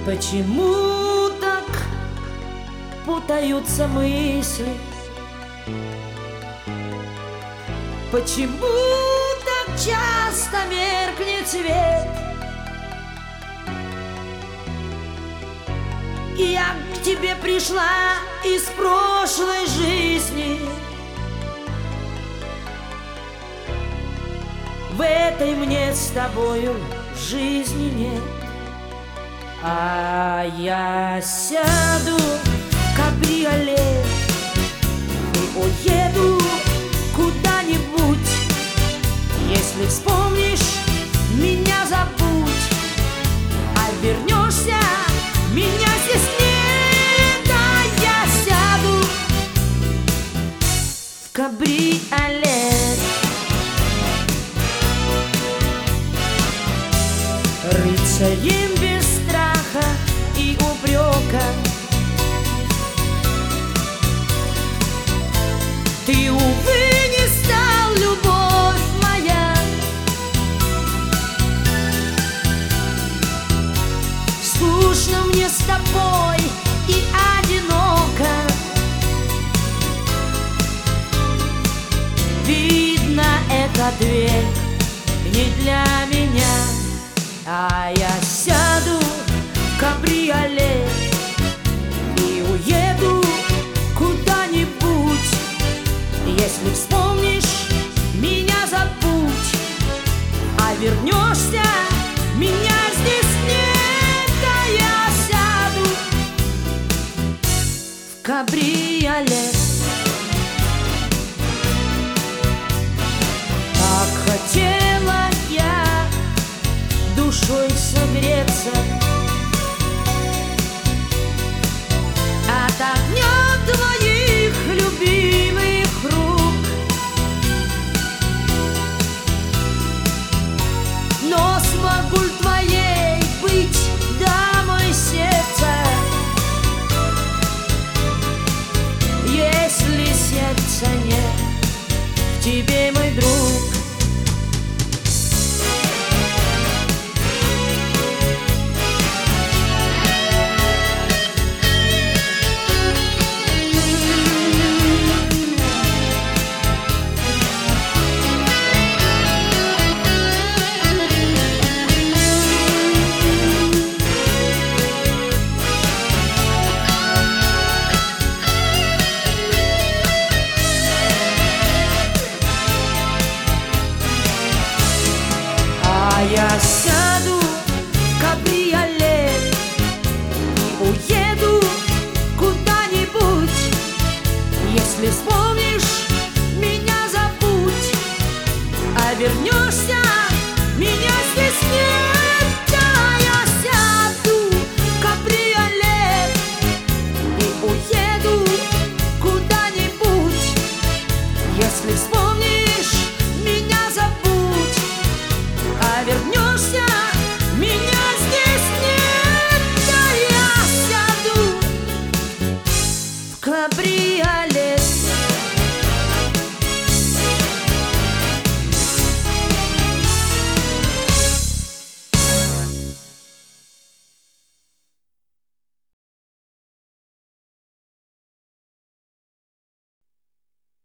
Почему так путаются мысли? Почему так часто меркнет свет? Я к тебе пришла из прошлой жизни. В этой мне с тобою жизни нет. А я сяду в кабриолет и уеду куда-нибудь. Если вспомнишь, меня забудь, а вернешься, меня здесь нет. А я сяду в кабриолет, рыцарем без страха и упрека. Ты, увы, не стал, любовь моя. Скучно мне с тобой и одиноко. Видно, этот век не для меня. А я сяду в кабриолет и уеду куда-нибудь. Если вспомнишь, меня забудь, а вернешься, меня здесь нет. А я сяду в кабриолет. Так хотела я душой согреться от огня твоих любимых рук, но смогу ли твоей быть дамой сердца, если сердца нет в тебе, мой друг? Я сяду в кабриолет и уеду куда-нибудь. Если вспомнишь, меня забудь, а вернешься,